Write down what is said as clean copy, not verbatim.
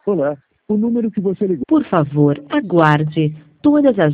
Olá, o número que você ligou. Por favor, aguarde. Todas as